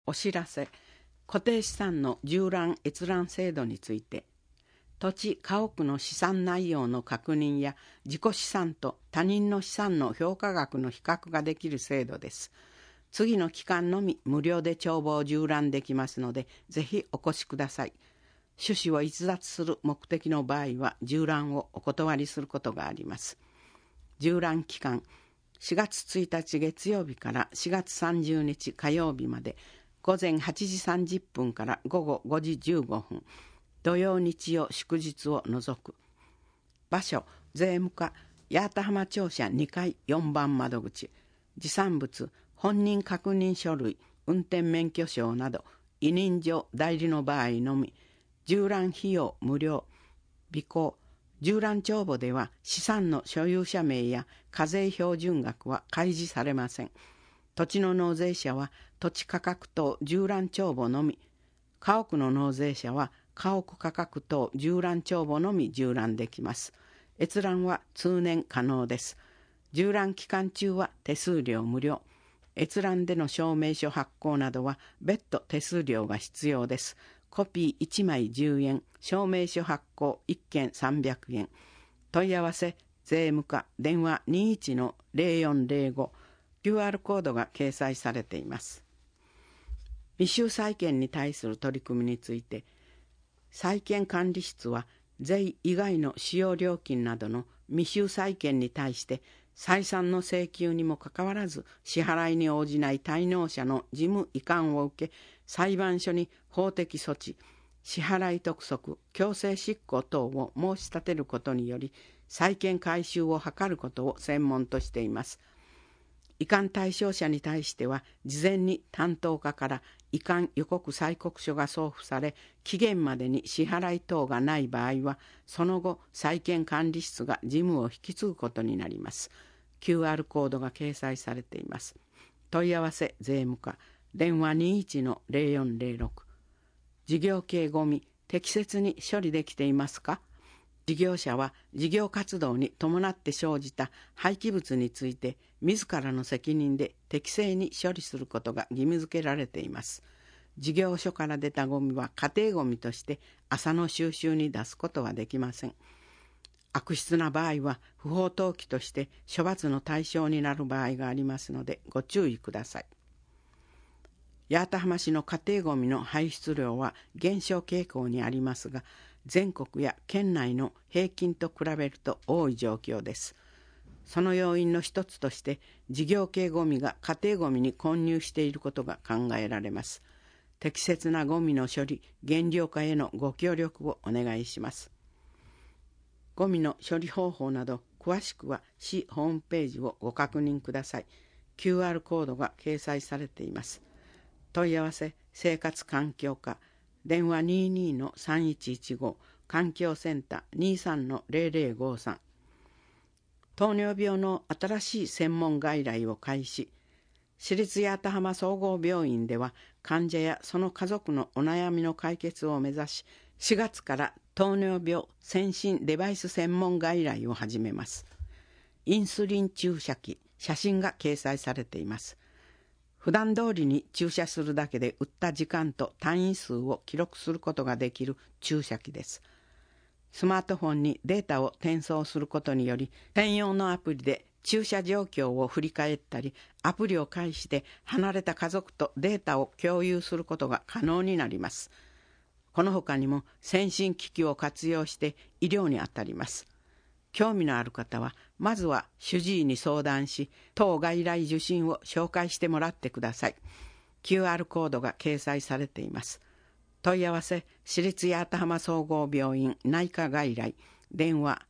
お知らせ。固定資産の縦覧閲覧制度について、土地・家屋の資産内容の確認や自己資産と他人の資産の評価額の比較ができる制度です。次の期間のみ無料で帳簿を縦覧できますので、ぜひお越しください。趣旨を逸脱する目的の場合は縦覧をお断りすることがあります。縦覧期間、4月1日月曜日から4月30日火曜日まで、午前8時30分から午後5時15分、土曜日曜祝日を除く。場所、税務課、八幡浜庁舎2階4番窓口。持産物、本人確認書類、運転免許証など、委任状代理の場合のみ。縦覧費用無料。備考、縦覧帳簿では資産の所有者名や課税標準額は開示されません。土地の納税者は土地価格等縦覧帳簿のみ。家屋の納税者は家屋価格等縦覧帳簿のみ縦覧できます。閲覧は通年可能です。縦覧期間中は手数料無料。閲覧での証明書発行などは別途手数料が必要です。コピー1枚10円、証明書発行1件300円。問い合わせ、税務課、電話 21-0405、QR コードが掲載されています。未収債権に対する取り組みについて、債権管理室は税以外の使用料金などの未収債権に対して再三の請求にもかかわらず支払いに応じない滞納者の事務移管を受け、裁判所に法的措置、支払い督促、強制執行等を申し立てることにより債権回収を図ることを専門としています。移管対象者に対しては事前に担当課から移管予告催告書が送付され、期限までに支払い等がない場合はその後債権管理室が事務を引き継ぐことになります。QR コードが掲載されています。問い合わせ税務課、電話 21-0406。事業系ゴミ適切に処理できていますか？事業者は事業活動に伴って生じた廃棄物について自らの責任で適正に処理することが義務付けられています。事業所から出たゴミは家庭ゴミとして朝の収集に出すことはできません。悪質な場合は不法投棄として処罰の対象になる場合がありますのでご注意ください。八幡浜市の家庭ゴミの排出量は減少傾向にありますが、全国や県内の平均と比べると多い状況です。その要因の一つとして事業系ゴミが家庭ゴミに混入していることが考えられます。適切なゴミの処理・減量化へのご協力をお願いします。ゴミの処理方法など詳しくは市ホームページをご確認ください。QR コードが掲載されています。問い合わせ、生活環境課、電話 22-3115、環境センター 23-0053。糖尿病の新しい専門外来を開始。市立八幡浜総合病院では患者やその家族のお悩みの解決を目指し、4月から糖尿病先進デバイス専門外来を始めます。インスリン注射器、写真が掲載されています。普段通りに注射するだけで打った時間と単位数を記録することができる注射器です。スマートフォンにデータを転送することにより、専用のアプリで注射状況を振り返ったり、アプリを介して離れた家族とデータを共有することが可能になります。この他にも先進機器を活用して医療に当たります。興味のある方は、まずは主治医に相談し、当外来受診を紹介してもらってください。QR コードが掲載されています。問い合わせ、市立八幡浜総合病院内科外来、電話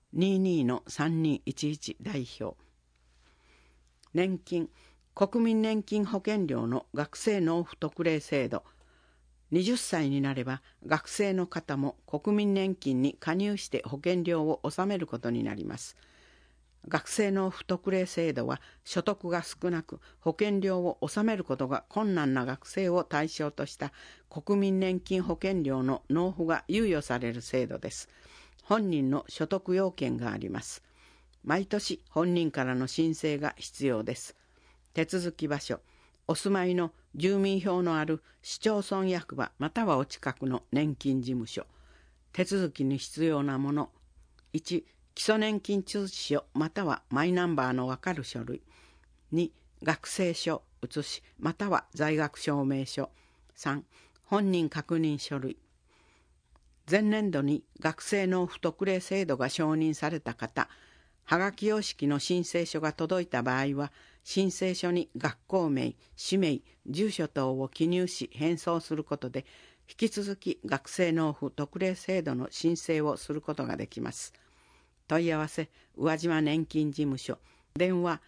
22-3211 代表。年金、国民年金保険料の学生納付特例制度。20歳になれば学生の方も国民年金に加入して保険料を納めることになります。学生納付特例制度は所得が少なく保険料を納めることが困難な学生を対象とした国民年金保険料の納付が猶予される制度です。本人の所得要件があります。毎年本人からの申請が必要です。手続き場所、 お住まいの住民票のある市町村役場またはお近くの年金事務所。手続きに必要なもの。1、基礎年金通知書またはマイナンバーのわかる書類。2、学生証、写しまたは在学証明書。3、本人確認書類。前年度に学生納付特例制度が承認された方、はがき様式の申請書が届いた場合は、申請書に学校名、氏名、住所等を記入し返送することで、引き続き学生納付特例制度の申請をすることができます。問い合わせ、宇和島年金事務所、電話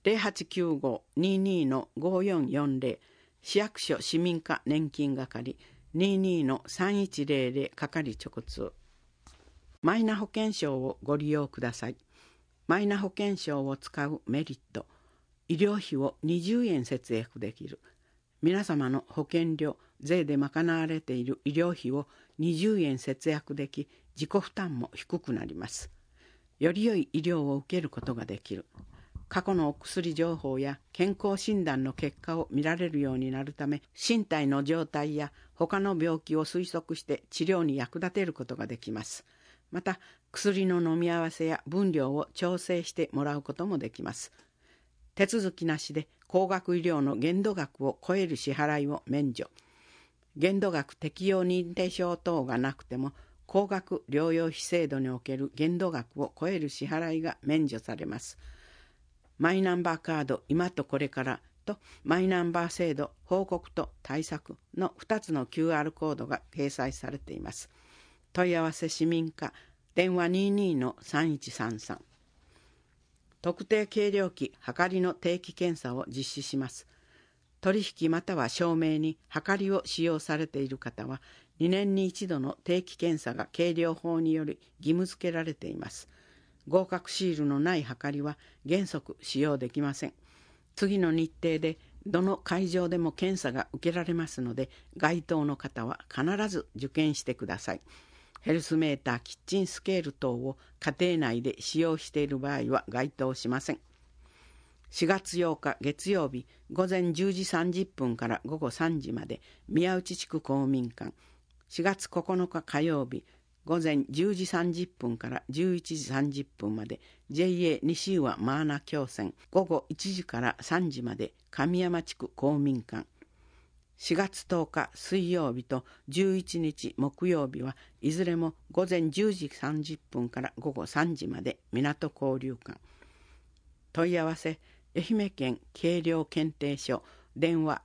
0895-22-5440、市役所市民課年金係、22-3100係直通。マイナ保険証をご利用ください。マイナ保険証を使うメリット。医療費を20円節約できる。皆様の保険料、税で賄われている医療費を20円節約でき、自己負担も低くなります。より良い医療を受けることができる。過去のお薬情報や健康診断の結果を見られるようになるため、身体の状態や他の病気を推測して治療に役立てることができます。また、薬の飲み合わせや分量を調整してもらうこともできます。手続きなしで高額医療の限度額を超える支払いを免除。限度額適用認定証等がなくても、高額療養費制度における限度額を超える支払いが免除されます。マイナンバーカード今とこれからとマイナンバー制度報告と対策の2つの QR コードが掲載されています。問い合わせ市民課電話 22-3133。特定計量器はかりの定期検査を実施します。取引または証明にはかりを使用されている方は2年に1度の定期検査が計量法により義務付けられています。合格シールのないはかりは原則使用できません。次の日程でどの会場でも検査が受けられますので、該当の方は必ず受験してください。ヘルスメーター、キッチンスケール等を家庭内で使用している場合は該当しません。4月8日月曜日午前10時30分から午後3時まで宮内地区公民館。4月9日火曜日午前10時30分から11時30分まで JA 西宇和マーナ共選。午後1時から3時まで神山地区公民館。4月10日水曜日と11日木曜日はいずれも午前10時30分から午後3時まで港交流館。問い合わせ愛媛県計量検定所電話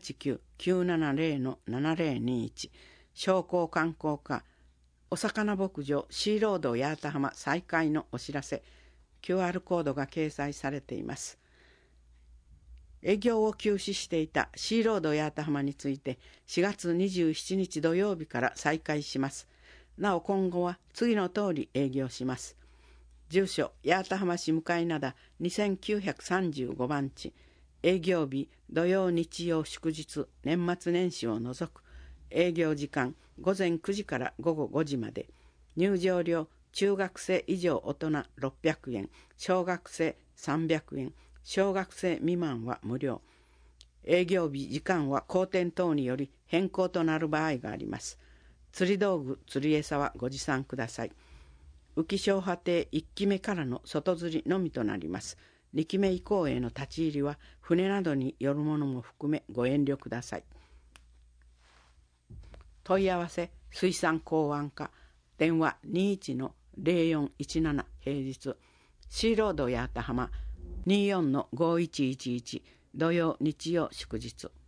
089-970-7021。商工観光課お魚牧場シーロード八幡浜再開のお知らせ。 QR コードが掲載されています。営業を休止していたシーロード八幡浜について4月27日土曜日から再開します。なお今後は次の通り営業します。住所八幡浜市向灘2935番地。営業日土曜日曜祝日年末年始を除く。営業時間午前9時から午後5時まで。入場料中学生以上大人600円、小学生300円、小学生未満は無料。営業日時間は荒天等により変更となる場合があります。釣り道具釣り餌はご持参ください。浮消波堤1期目からの外釣りのみとなります。2期目以降への立ち入りは船などによるものも含めご遠慮ください。問い合わせ水産港湾課電話 21-0417 平日。シーロード八幡浜 24-5111 土曜日曜祝日。